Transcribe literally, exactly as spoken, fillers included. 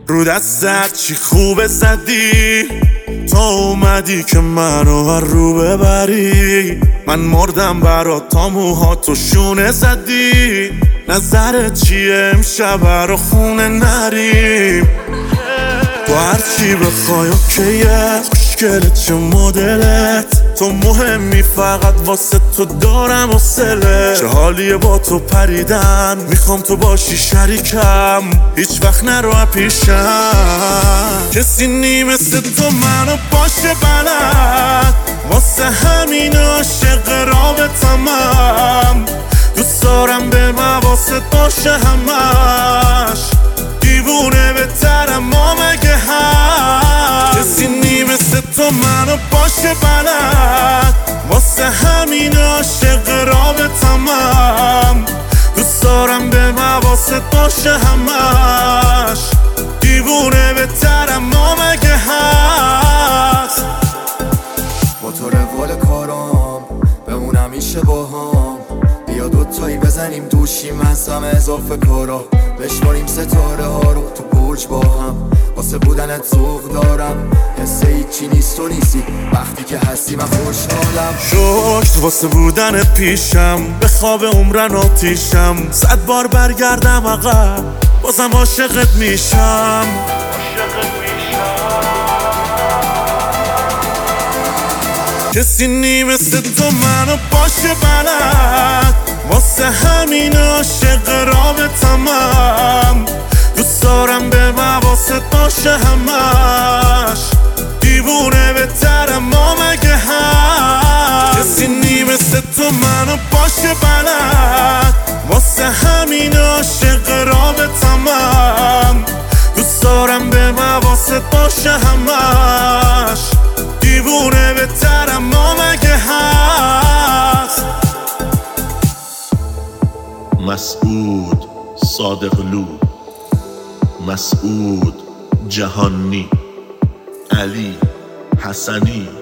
رو دستت چی خوبه زدی تا اومدی که منو هر رو ببری. من مردم برات تا موهاتو شونه زدی. نظرت چیه امشب رو خونه نریم؟ تو هرچی بخوای اوکیه، خوشگله چه مدلت، تو مهمی فقط واسه تو دارم حوصله. چه حالیه با تو پریدن، میخوام تو باشی شریکم، هیچ وقت نرو پیشم. کسی نی مثل تو منو باشه بلد، واسه همین عاشق رابطمم. دوست دارم به مواست باشه همش، دیوونه بهترم ما مگه هست. کسی نی مثل تو منو باشه بلد، واسه همین عاشق رابطمم. دوست دارم به مواست باشه همش، دیوونه بهترم ما مگه هست. با تو روال کارام بمون همیشه با هم، بیا دوتایی بزنیم دوشیم از همه اضافه کارا، بشماریم ستاره ها رو تو برج با هم. واسه بودنت ذوق دارم، حسه هیچی نیست تو نیستی، وقتی که هستی من خوشحالم. شکر واسه بودنت پیشم، به خواب عمرن آتیشم. صد بار برگردم عقب بازم عاشقت میشم. کسی نی مثل تو منو باشه بلد، واسه همین عاشق رابطمم. دوست دارم به مواست باشه همش، دیوونه بهترم ما مگه هست. کسی نی مثل تو منو باشه بلد، واسه همین عاشق رابطمم. دوست دارم به مواست باشه همش، دیوونه بهترم ما مگه هست. مسعود صادقلو، مسعود جهانی، علی حسنی.